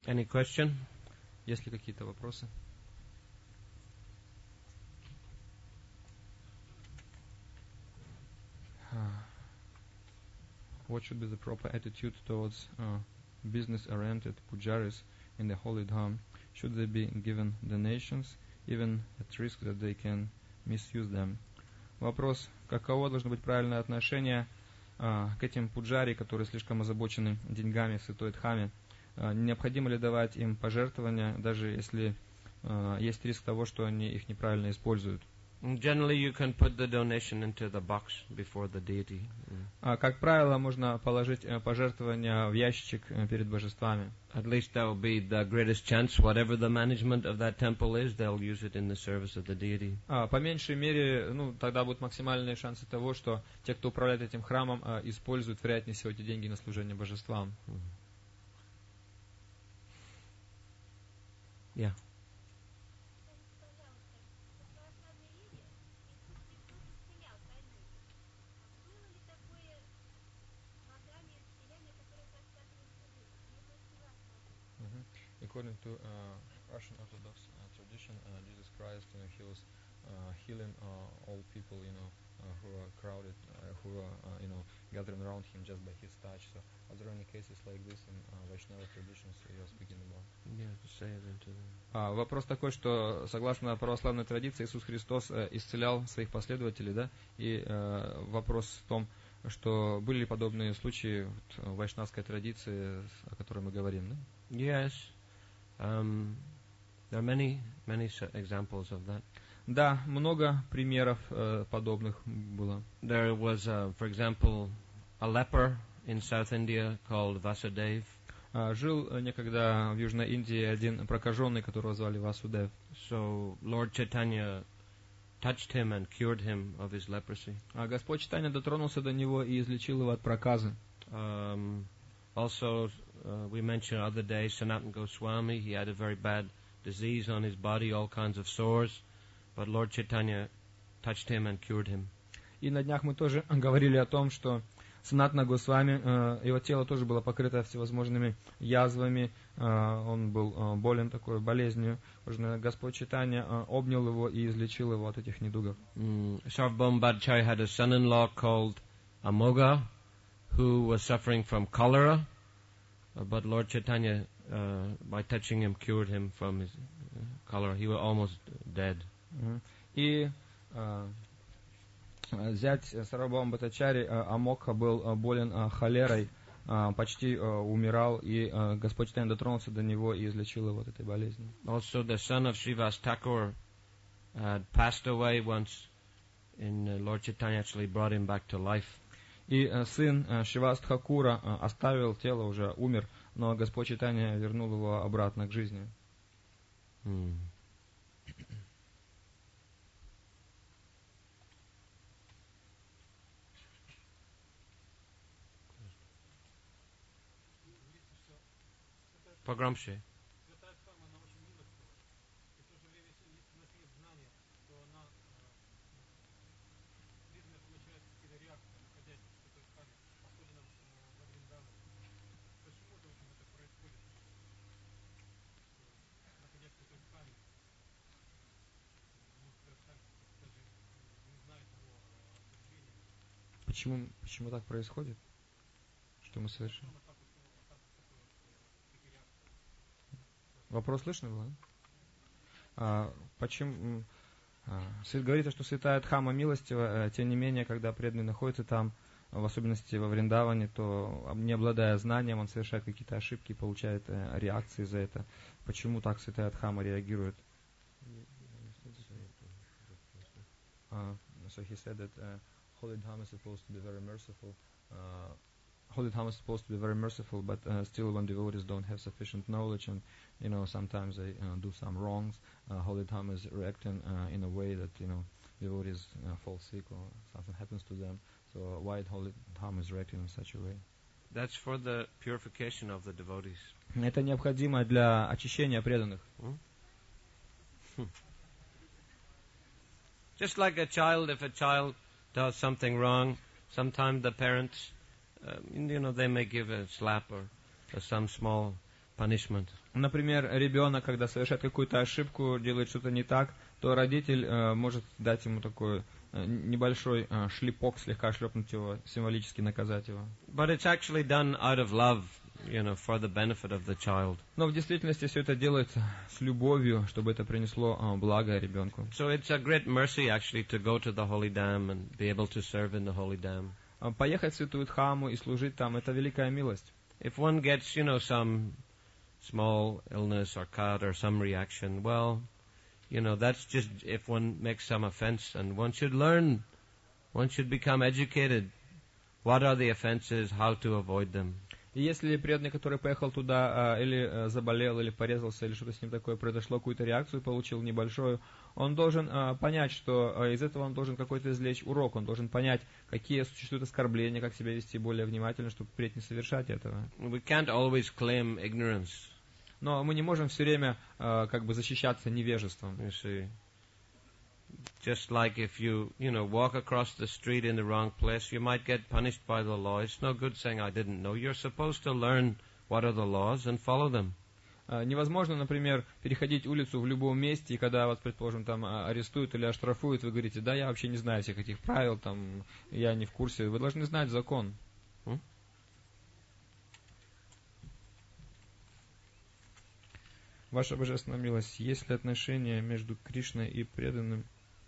Any question? Есть ли какие-то вопросы? What should be the proper attitude towards business-oriented pujaris in the Holy Dham? Should they be given donations, even at risk that they can misuse them? Вопрос, каково должно быть правильное отношение к этим пуджари, которые слишком озабочены деньгами в Святой Дхаме? Необходимо ли давать им пожертвования, даже если есть риск того, что они их неправильно используют? Generally, you can put the donation into the box before the deity. Как правило, можно положить пожертвования в ящичек перед божествами. At least that will be the greatest chance. Whatever the management of that temple is, they'll use it in the service of the deity. По меньшей мере, тогда будут максимальные шансы того, что те, кто управляет этим храмом, используют, вероятнее всего, эти деньги на служение божествам. Yeah. According to Russian Orthodox tradition, Jesus Christ, he was healing all people, who are crowded, who are, gathering around him just by his touch. So, are there any cases like this in Vaishnava traditions you're speaking about? Yeah, to say it into the... Вопрос такой, что согласно православной традиции Иисус Христос исцелял своих последователей, да? И вопрос в том, что были ли подобные случаи в вайшнавской традиции, о которой мы говорим, да? Yes. There are many examples of that. Да, много примеров подобных было. There was, for example, a leper in South India called Vasudeva. Жил некогда в Южной Индии один прокаженный, которого звали Васудев. So Lord Chaitanya touched him and cured him of his leprosy. Господь Чайтанья дотронулся до него и излечил его от проказы. Also, we mentioned the other day Sanatana Goswami. He had a very bad disease on his body, all kinds of sores, but Lord Chaitanya touched him and cured him. И на днях мы тоже говорили о том, что Санатана Госвами, его тело тоже было покрыто всевозможными язвами, он был болен такой болезнью. Господь Чайтанья обнял его и излечил его от этих недугов. Sarvabhauma Bhattacharya had a son-in-law called Amoga, who was suffering from cholera, but Lord Chaitanya, by touching him, cured him from his cholera. He was almost dead. И зять Сарвабхаума Бхаттачарьи Амокха был болен холерой, почти умирал, и Господь Чайтанья дотронулся до него и излечил его от этой болезни. Also, the son of Srivas Thakur had passed away once, and Lord Chaitanya actually brought him back to life. И сын Шривас Тхакура оставил тело, уже умер, но Господь Чайтанья вернул его обратно к жизни. Погромче. Почему так происходит? Что мы совершим? Вопрос слышно было? Почему? Говорится, что святая Дхама милостива, тем не менее, когда преданный находится там, в особенности во Вриндаване, то, не обладая знанием, он совершает какие-то ошибки и получает реакции за это. Почему так святая Дхама реагирует? So he said that Holy Dham is supposed to be very merciful. Holy Dham is supposed to be very merciful, but still when devotees don't have sufficient knowledge and, sometimes they do some wrongs, Holy Dham is reacting in a way that, devotees fall sick or something happens to them. So why Holy Dham is reacting in such a way? That's for the purification of the devotees. Это необходимо для очищения преданных. Just like a child, if a child does something wrong, sometimes the parents, they may give a slap or some small punishment. Например, ребенок, когда совершает какую-то ошибку, делает что-то не так, то родитель может дать ему такой небольшой шлепок, слегка шлепнуть его, символически наказать его. But it's actually done out of love, for the benefit of the child. Но в действительности все это делается с любовью, чтобы это принесло благо ребенку. So it's a great mercy actually to go to the Holy Dam and be able to serve in the Holy Dam. Поехать в Святую Дхамму и служить там — это великая милость. If one gets, some small illness or cut or some reaction, well, that's just if one makes some offense, and one should learn, one should become educated. What are the offenses, how to avoid them. И если преданный, который поехал туда, или заболел, или порезался, или что-то с ним такое произошло, какую-то реакцию получил небольшую, он должен понять, что из этого он должен какой-то извлечь урок, он должен понять, какие существуют оскорбления, как себя вести более внимательно, чтобы впредь не совершать этого. We can't always claim ignorance. Но мы не можем все время защищаться невежеством. You see, just like if you walk across the street in the wrong place, you might get punished by the law. It's no good saying I didn't know. You're supposed to learn what are the laws and follow them. Невозможно, например, переходить улицу в любом месте, и когда вас, предположим, там арестуют или оштрафуют, вы говорите: да, я вообще не знаю всех этих правил, там, я не в курсе. Вы должны знать закон. Ваша божественная милость, если отношения между Кришной и преданным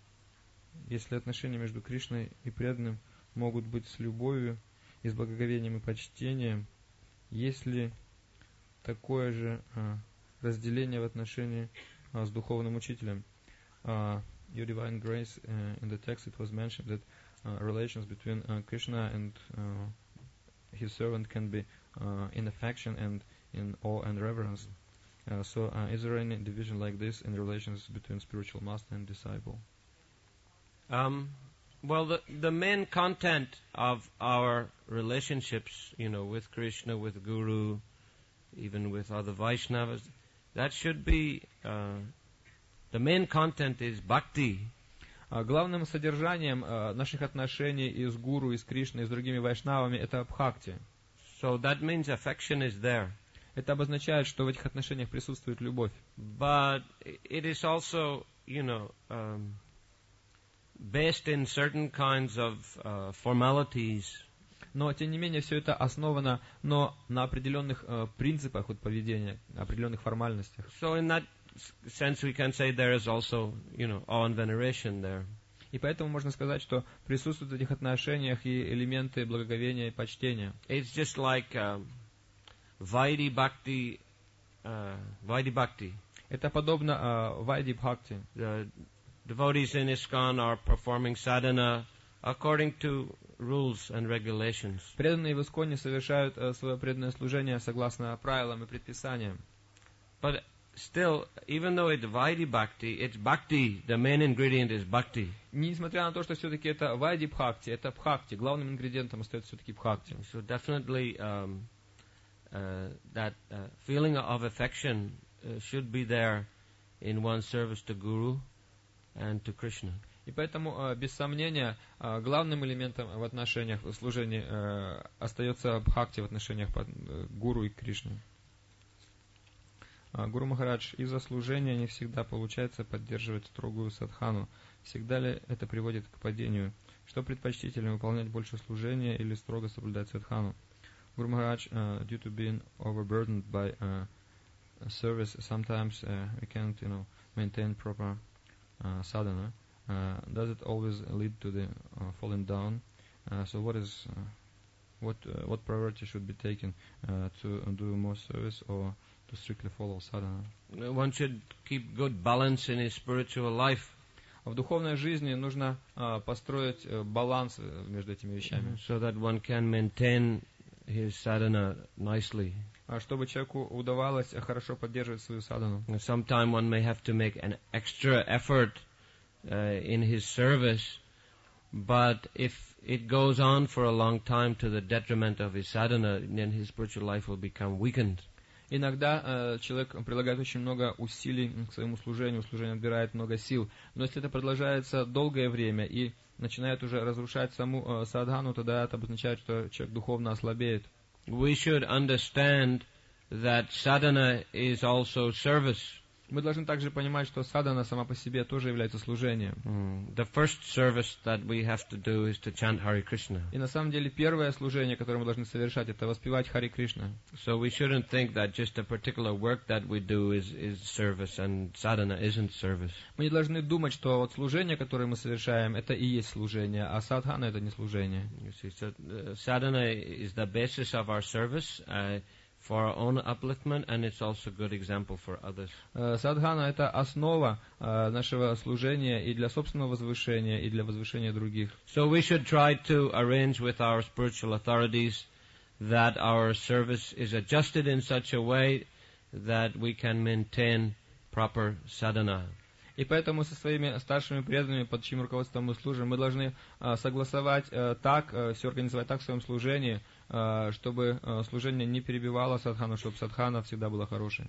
могут быть с любовью и с благоговением и почтением, есть ли такое же разделение в отношении с духовным учителем? Your Divine Grace, in the text it was mentioned that relations between Krishna and his servant can be in affection and in awe and reverence. So is there any division like this in relations between spiritual master and disciple? Well, the main content of our relationships, with Krishna, with Guru, even with other Vaishnavas, that should be, the main content is bhakti. Главным содержанием наших отношений и с Гуру, и с Кришной, и с другими вайшнавами — это бхакти. So that means affection is there. Это обозначает, что в этих отношениях присутствует любовь. But it is also, based in certain kinds of formalities. Но, тем не менее, все это основано на определенных принципах поведения, определенных формальностях. So in that sense we can say there is also, awe and veneration there. И поэтому можно сказать, что присутствуют в этих отношениях и элементы благоговения и почтения. It's just like Vaidhi Bhakti. Это подобно Вайди Бхакти. The devotees in ISKCON are performing sadhana according to rules and regulations. Преданные в Исконе совершают свое преданное служение согласно правилам и предписаниям. But still, even though it's Vaidhi Bhakti, it's Bhakti. The main ingredient is Bhakti. Несмотря на то, что все-таки это Вайди Бхакти, это Бхакти, главным ингредиентом остается все-таки Бхакти. So definitely that feeling of affection should be there in one's service to Guru and to Krishna. И поэтому, без сомнения, главным элементом в отношениях служения остается Бхакти в отношениях Гуру и Кришны. Гуру Махарадж, из-за служения не всегда получается поддерживать строгую садхану. Всегда ли это приводит к падению? Что предпочтительнее, выполнять больше служения или строго соблюдать садхану? Guru Maharaj, due to being overburdened by service, sometimes we can't, maintain proper sadhana. Does it always lead to the falling down? So what priority should be taken to do more service or to strictly follow sadhana? One should keep good balance in his spiritual life. В духовной жизни нужно построить баланс между этими вещами. So that one can maintain his sadhana nicely. Чтобы человеку удавалось хорошо поддерживать свою садхану. Sometimes one may have to make an extra effort in his service, but if it goes on for a long time to the detriment of his sadhana, then his spiritual life will become weakened. Иногда человек прилагает очень много усилий к своему служению, служение отбирает много сил. Но если это продолжается долгое время и начинает уже разрушать саму садхану, тогда это обозначает, что человек духовно ослабеет. We should understand that sadhana is also service. Мы должны также понимать, что садхана сама по себе тоже является служением. The first service that we have to do is to chant Hare Krishna. И на самом деле первое служение, которое мы должны совершать, это воспевать Харе Кришна. So we shouldn't think that just a particular work that we do is service and sadhana isn't service. Мы не должны думать, что вот служение, которое мы совершаем, это и есть служение, а садхана это не служение. You see, so sadhana is the basis of our service for our own upliftment, and it's also a good example for others. Садхана это основа нашего служения и для собственного возвышения, и для возвышения других. So we should try to arrange with our spiritual authorities that our service is adjusted in such a way that we can maintain proper sadhana. И поэтому со своими старшими преданными, под чьим руководством мы служим, мы должны согласовать так, все организовать так в своем служении, чтобы служение не перебивало садхану, чтобы садхана всегда была хорошей.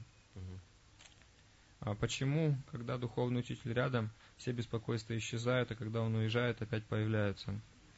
Почему, когда духовный учитель рядом, все беспокойства исчезают, а когда он уезжает, опять появляются?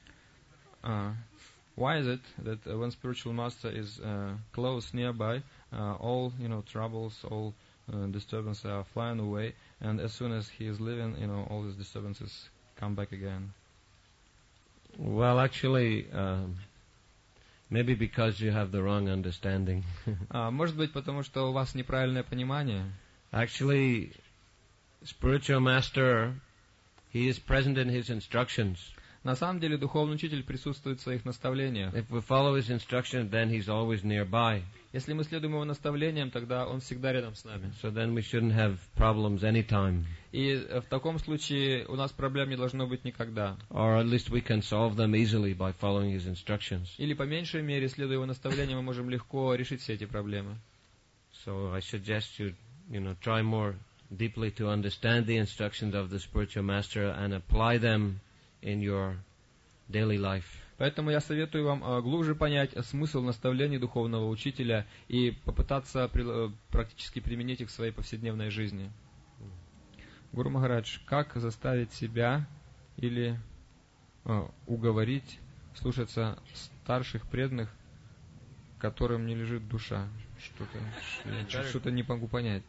Why is it that when spiritual master is close nearby, all troubles, all disturbances are flying away, and as soon as he is leaving, all these disturbances come back again? Well, actually, maybe because you have the wrong understanding. Может быть, потому что у вас неправильное понимание. Actually, spiritual master, he is present in his instructions. На самом деле, духовный учитель присутствует в своих наставлениях. If we follow his instructions, then he's always nearby. Если мы следуем его наставлениям, тогда он всегда рядом с нами. So then we shouldn't have problems anytime. И в таком случае у нас проблем не должно быть никогда. Or at least we can solve them easily by following his instructions. Или по меньшей мере, следуя его наставлениям, мы можем легко решить все эти проблемы. So I suggest you try more deeply to understand the instructions of the spiritual master and apply them in your daily life. Поэтому я советую вам глубже понять смысл наставлений духовного учителя и попытаться практически применить их в своей повседневной жизни. Гуру Махарадж, как заставить себя или уговорить слушаться старших преданных, которым не лежит душа? Что-то не могу понять.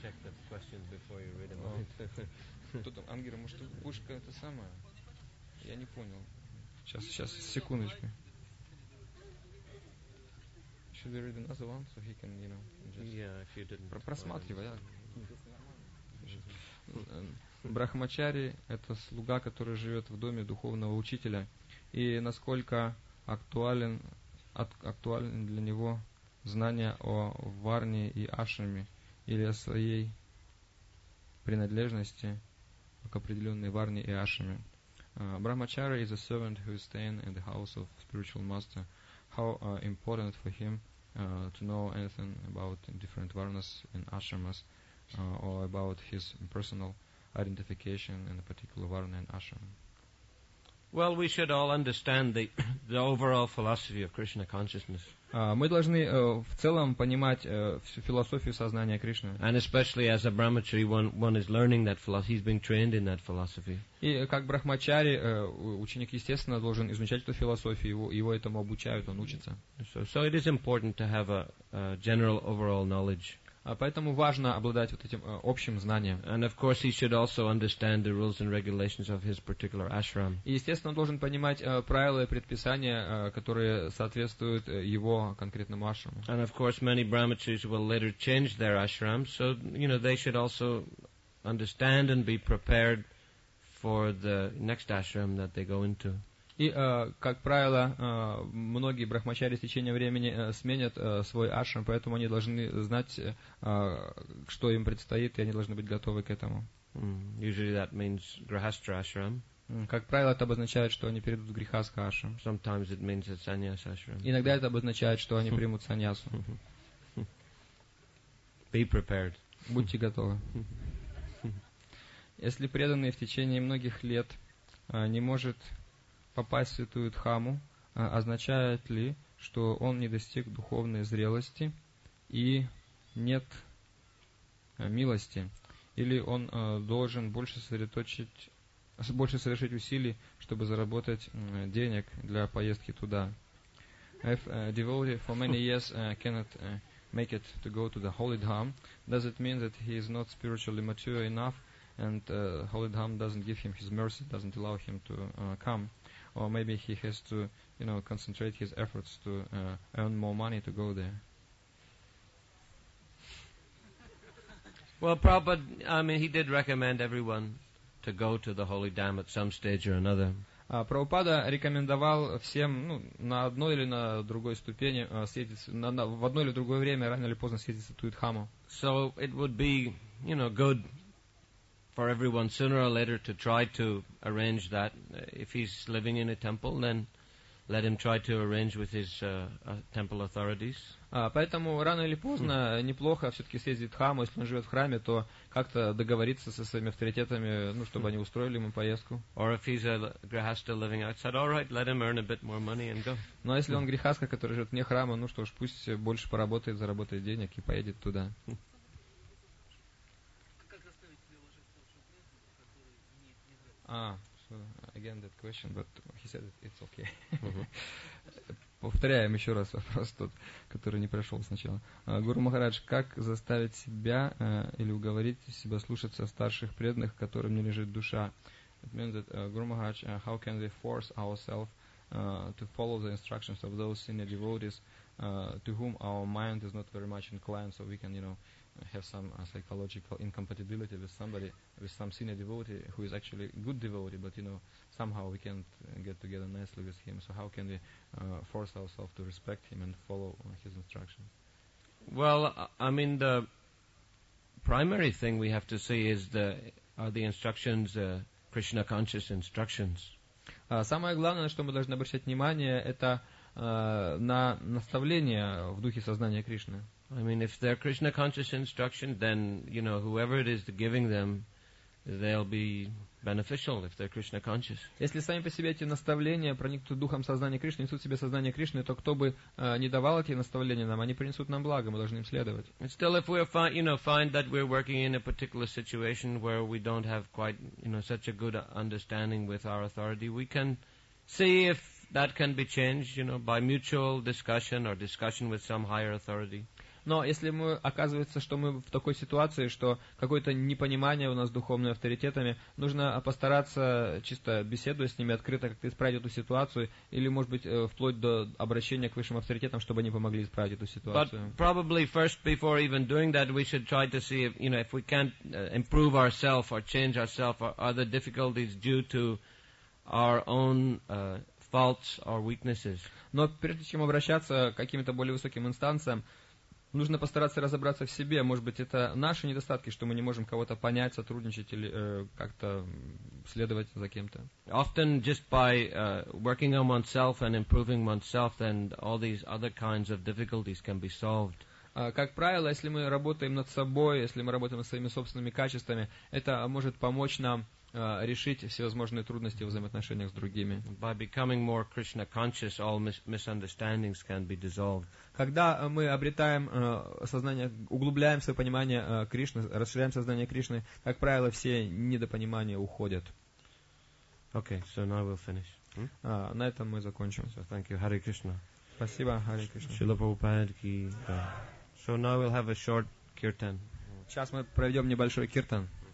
Кто там, Ангира, может, пушка это самое? Я не понял. Сейчас, секундочку. Should we read another one, so he can, just... Yeah, if you didn't. Просматривай. Брахмачари — это слуга, который живет в доме духовного учителя. И насколько актуален для него знание о варне и ашраме, или о своей принадлежности к определенной варне и ашраме. Brahmachari is a servant who is staying in the house of spiritual master. How important for him to know anything about different varnas and ashramas, or about his personal identification in a particular varna and ashram. Well, we should all understand the overall philosophy of Krishna consciousness. Мы должны в целом понимать всю философию сознания Кришны. And especially as a brahmachari, one is learning that philosophy. He's being trained in that philosophy. И как брахмачари, ученик, естественно, должен изучать эту философию, его этому обучают, он учится. So it is important to have a general overall knowledge. Поэтому важно обладать вот этим общим знанием. And of course he should also understand the rules and regulations of his particular ashram. И, естественно, он должен понимать правила и предписания, которые соответствуют его конкретному ашраму. And of course many brahmacharis will later change their ashrams, so they should also understand and be prepared for the next ashram that they go into. И, как правило, многие брахмачари с течением времени сменят свой ашрам, поэтому они должны знать, что им предстоит, и они должны быть готовы к этому. Usually that means grihastra ashram. Как правило, это обозначает, что они перейдут в грихаска ашрам. Sometimes it means a sannyas ashram. Иногда это обозначает, что они примут саньясу. Be prepared. Будьте готовы. Если преданный в течение многих лет не может попасть в святую Дхаму, означает ли, что он не достиг духовной зрелости и нет милости? Или он должен больше совершить усилий, чтобы заработать денег для поездки туда? If a devotee for many years cannot make it to go to the Holy Dham, does it mean that he is not spiritually mature enough and Holy Dham doesn't give him his mercy, doesn't allow him to come? Or maybe he has to, concentrate his efforts to earn more money to go there. Well, Prabhupada, he did recommend everyone to go to the Holy Dham at some stage or another. Прабхупада рекомендовал всем, на одной или на другой ступени съездить, в одно или другое время, рано или поздно съездить в Туидхаму. So it would be, good for everyone sooner or later to try to arrange that. If he's living in a temple, then let him try to arrange with his temple authorities. Поэтому рано или поздно неплохо все-таки съездить в Дхаму. Если он живет в храме, то как-то договориться со своими авторитетами, чтобы они устроили ему поездку. Or if he's a grihasta living outside, all right, let him earn a bit more money and go. Ну а если он грихаска, который живет вне храма, что ж, пусть больше поработает, заработает денег и поедет туда. So again that question, but he said it's okay. Повторяем еще раз вопрос тот, который не прошел сначала. Гуру Махарадж, как заставить себя или уговорить себя слушаться старших преданных, которым не лежит душа? It means that Guru Maharaj, how can we force ourselves to follow the instructions of those senior devotees to whom our mind is not very much inclined, so we can, have some psychological incompatibility with somebody, with some senior devotee who is actually a good devotee, but somehow we can't get together nicely with him. So how can we force ourselves to respect him and follow his instructions? Well, the primary thing we have to see is are the instructions Krishna conscious instructions. Самое главное, на что мы должны обращать внимание, это на наставления в духе сознания Кришны. If they're Krishna conscious instruction, then, whoever it is giving them, they'll be beneficial if they're Krishna conscious. Если сами по себе эти наставления проникнут духом сознания Кришны, несут в себе сознание Кришны, то кто бы не давал эти наставления нам, они принесут нам благо, мы должны им следовать. And still, if we find that we're working in a particular situation where we don't have quite, such a good understanding with our authority, we can see if that can be changed, by mutual discussion or discussion with some higher authority. Но если оказывается, что мы в такой ситуации, что какое-то непонимание у нас с духовными авторитетами, нужно постараться, чисто беседуя с ними, открыто как-то исправить эту ситуацию, или, может быть, вплоть до обращения к высшим авторитетам, чтобы они помогли исправить эту ситуацию. But probably first, before even doing that, we should try to see if we can't improve ourselves or change ourselves, or are the difficulties due to our own faults or weaknesses. Но прежде чем обращаться к каким-то более высоким инстанциям, нужно постараться разобраться в себе. Может быть, это наши недостатки, что мы не можем кого-то понять, сотрудничать или как-то следовать за кем-то. Often just by working on oneself and improving oneself, then all these other kinds of difficulties can be solved. Как правило, если мы работаем над собой, если мы работаем над своими собственными качествами, это может помочь нам решить всевозможные трудности в взаимоотношениях с другими. By becoming more Krishna conscious, all misunderstandings can be dissolved. Когда мы обретаем сознание, углубляем свое понимание Кришны, расширяем сознание Кришны, как правило, все недопонимания уходят. Okay, so now we'll finish. На этом мы закончим. So thank you, Hare Krishna. Спасибо, Hare Krishna. Srila Prabhupada ki. So now we'll have a short kirtan. Сейчас мы проведем небольшой киртан.